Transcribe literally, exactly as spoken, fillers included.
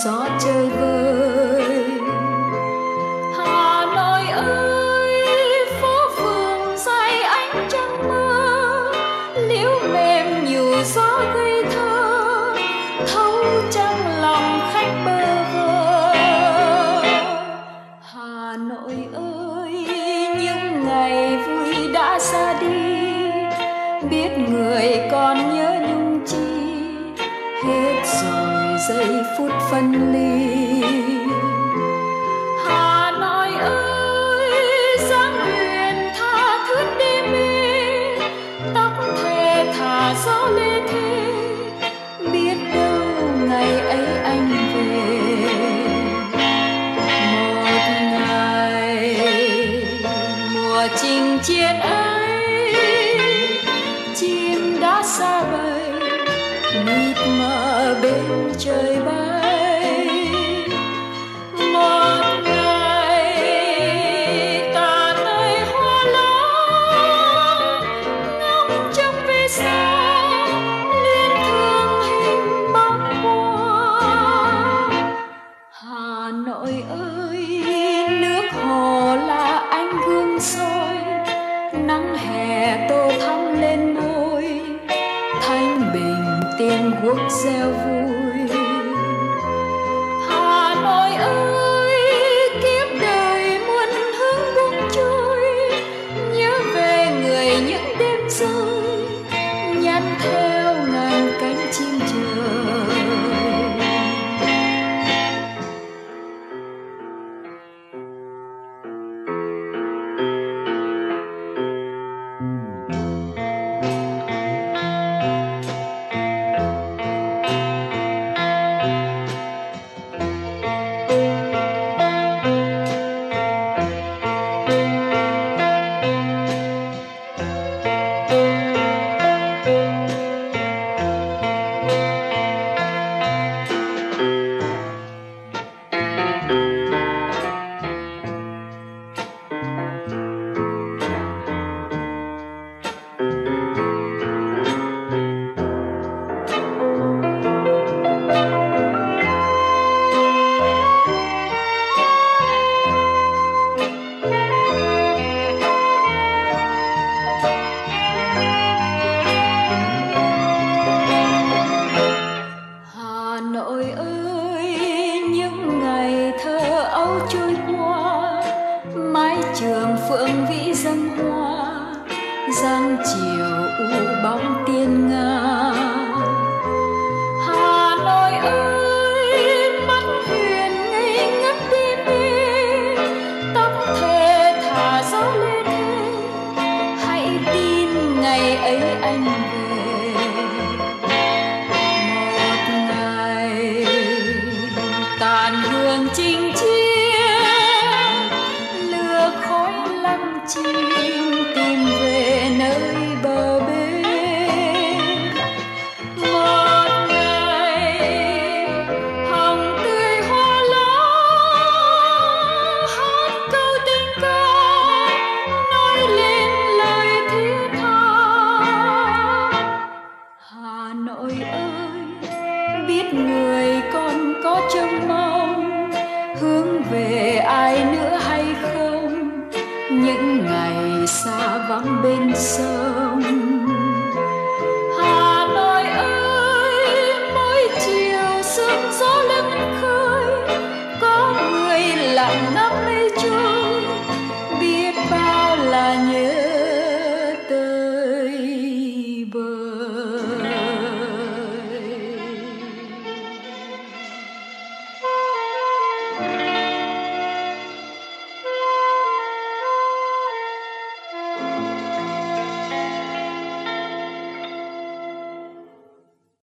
gió chơi vơi. Hà Nội ơi, phố phường dài ánh trăng mơ, liễu mềm nhủ gió gây thơ, thấu trong lòng khách bơ vơ. Hà Nội ơi, những ngày vui đã ra đi, biết người còn nhớ nhung chi, hết rồi giây phút phân ly. Hà Nội ơi, dáng huyền tha thướt đê mê, tóc thề thả gió lê thê, biết đâu ngày ấy anh về. Một ngày mùa chinh chiến ấy, chim đã xa bầy, mịt mờ bên trời bay. Một ngày tà tơi hoa lá, ngóng trông về xa, liên thương hình bóng hoa. Hà Nội ơi, nước hồ là ánh gương soi, nắng hè tô thắm lên môi, thanh bình tiếng guốc reo vui. Hà Nội ơi, kiếp đời muôn hướng buông trôi, nhớ về người những đêm rơi, nhắn theo ngàn cánh chim trời. Hà Nội ơi, những ngày thơ ấu trôi qua, mái trường phượng vĩ dâng hoa, giăng chiều u bóng tiên nga. Hà Nội ơi, mắt huyền ngây ngất đê mê, tóc thề thả gió lê thê, hãy tin ngày ấy anh về. Tàn hương chinh chiến, lửa khói lăng chim, tìm về nơi bờ bên. Một ngày hồng tươi hoa lá, hát câu tình ca, nói lên lời thiết tha. Hà Nội ơi, biết người con có trông mong, hướng về ai nữa hay không, những ngày xa vắng bên sông. Hà Nội ơi, mỗi chiều sương gió lưng khơi, có người lặng ngắm mây trôi, biết bao là nhớ